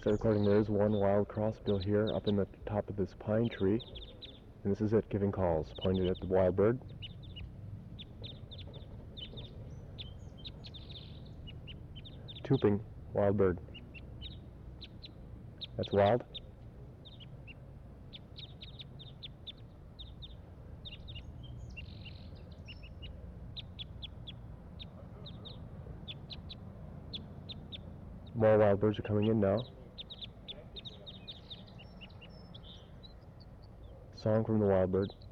Start recording. There is one wild crossbill here up in the top of this pine tree, and this is it giving calls, pointed at the wild bird. Tooping, wild bird. That's wild. More wild birds are coming in now. Song from the wild bird.